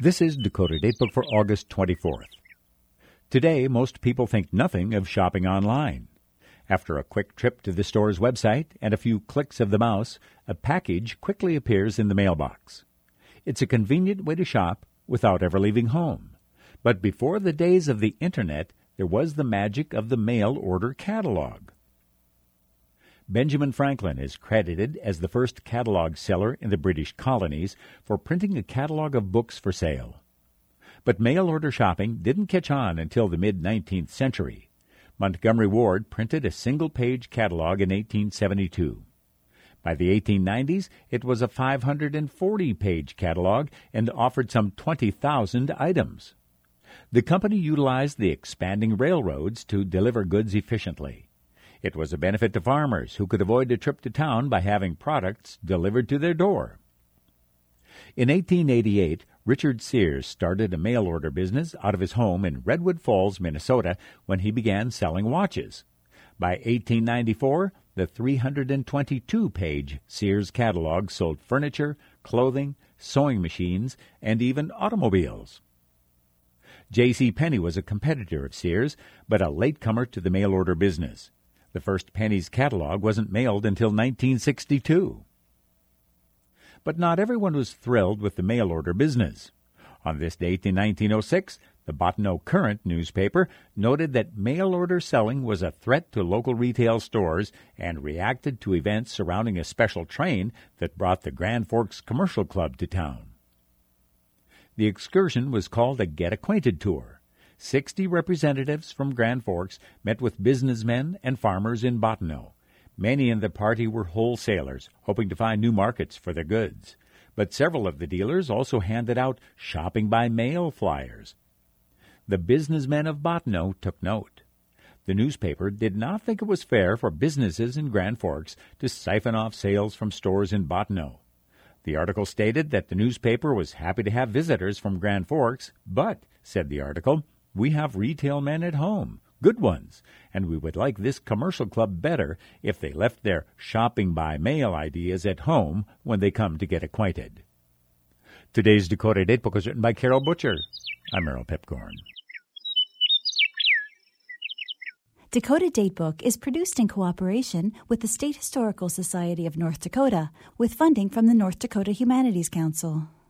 This is Dakota Datebook for August 24th. Today, most people think nothing of shopping online. After a quick trip to the store's website and a few clicks of the mouse, a package quickly appears in the mailbox. It's a convenient way to shop without ever leaving home. But before the days of the Internet, there was the magic of the mail-order catalog. Benjamin Franklin is credited as the first catalog seller in the British colonies for printing a catalog of books for sale. But mail-order shopping didn't catch on until the mid-19th century. Montgomery Ward printed a single-page catalog in 1872. By the 1890s, it was a 540-page catalog and offered some 20,000 items. The company utilized the expanding railroads to deliver goods efficiently. It was a benefit to farmers who could avoid a trip to town by having products delivered to their door. In 1888, Richard Sears started a mail-order business out of his home in Redwood Falls, Minnesota, when he began selling watches. By 1894, the 322-page Sears catalog sold furniture, clothing, sewing machines, and even automobiles. J.C. Penney was a competitor of Sears, but a latecomer to the mail-order business. The first Penney's catalog wasn't mailed until 1962. But not everyone was thrilled with the mail-order business. On this date in 1906, the Bottineau Current newspaper noted that mail-order selling was a threat to local retail stores and reacted to events surrounding a special train that brought the Grand Forks Commercial Club to town. The excursion was called a Get Acquainted Tour. 60 representatives from Grand Forks met with businessmen and farmers in Bottineau. Many in the party were wholesalers, hoping to find new markets for their goods. But several of the dealers also handed out shopping by mail flyers. The businessmen of Bottineau took note. The newspaper did not think it was fair for businesses in Grand Forks to siphon off sales from stores in Bottineau. The article stated that the newspaper was happy to have visitors from Grand Forks, but, said the article, we have retail men at home, good ones, and we would like this commercial club better if they left their shopping by mail ideas at home when they come to get acquainted. Today's Dakota Datebook was written by Carol Butcher. I'm Merrill Pipcorn. Dakota Datebook is produced in cooperation with the State Historical Society of North Dakota with funding from the North Dakota Humanities Council.